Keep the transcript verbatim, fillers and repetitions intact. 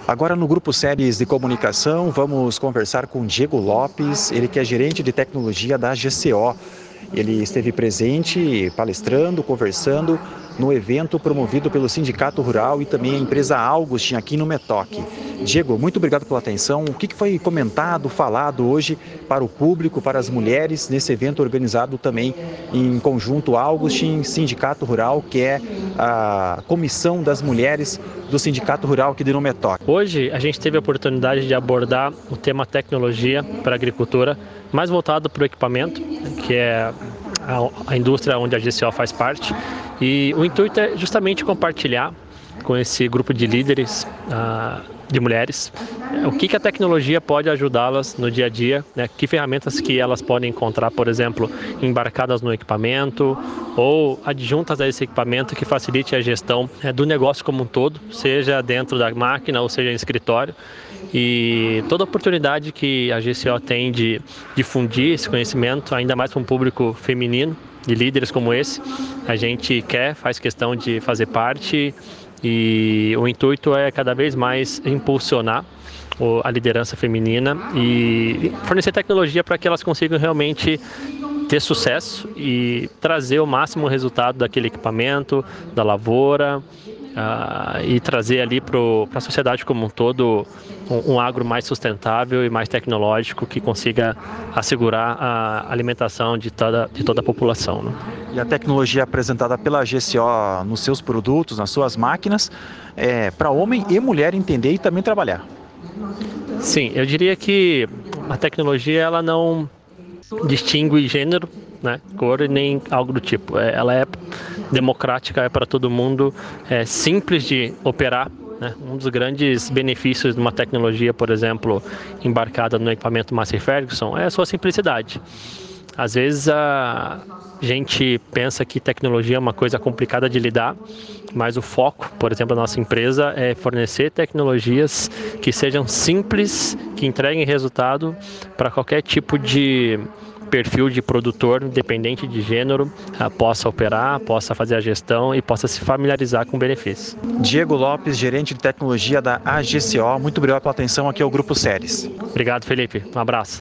Agora no Grupo Séries de Comunicação, vamos conversar com Diego Lopes, ele que é gerente de tecnologia da G C O. Ele esteve presente, palestrando, conversando no evento promovido pelo Sindicato Rural e também a empresa Augustin aqui no Metoc. Diego, muito obrigado pela atenção. O que foi comentado, falado hoje para o público, para as mulheres, nesse evento organizado também em conjunto Augustin, Sindicato Rural, que é a comissão das mulheres do Sindicato Rural aqui do Metoc? Hoje a gente teve a oportunidade de abordar o tema tecnologia para a agricultura, mais voltado para o equipamento, que é a, a indústria onde a G C O faz parte. E o intuito é justamente compartilhar com esse grupo de líderes uh, de mulheres o que, que a tecnologia pode ajudá-las no dia a dia, né? Que ferramentas que elas podem encontrar, por exemplo, embarcadas no equipamento ou adjuntas a esse equipamento que facilite a gestão é, do negócio como um todo, seja dentro da máquina ou seja em escritório. E toda oportunidade que a G C O tem de difundir esse conhecimento, ainda mais para um público feminino, de líderes como esse, a gente quer, faz questão de fazer parte, e o intuito é cada vez mais impulsionar a liderança feminina e fornecer tecnologia para que elas consigam realmente ter sucesso e trazer o máximo resultado daquele equipamento, da lavoura, uh, e trazer ali para a sociedade como um todo um, um agro mais sustentável e mais tecnológico que consiga assegurar a alimentação de toda, de toda a população, né? E a tecnologia apresentada pela G C O nos seus produtos, nas suas máquinas, é para homem e mulher entender e também trabalhar. Sim, eu diria que a tecnologia ela não distingue gênero, né, cor nem algo do tipo. Ela é democrática, é para todo mundo, é simples de operar, né? Um dos grandes benefícios de uma tecnologia, por exemplo, embarcada no equipamento Massey Ferguson é a sua simplicidade. Às vezes a gente pensa que tecnologia é uma coisa complicada de lidar, mas o foco, por exemplo, da nossa empresa é fornecer tecnologias que sejam simples, que entreguem resultado para qualquer tipo de perfil de produtor, independente de gênero, possa operar, possa fazer a gestão e possa se familiarizar com o benefício. Diego Lopes, gerente de tecnologia da A G C O, muito obrigado pela atenção aqui ao Grupo Séries. Obrigado, Felipe. Um abraço.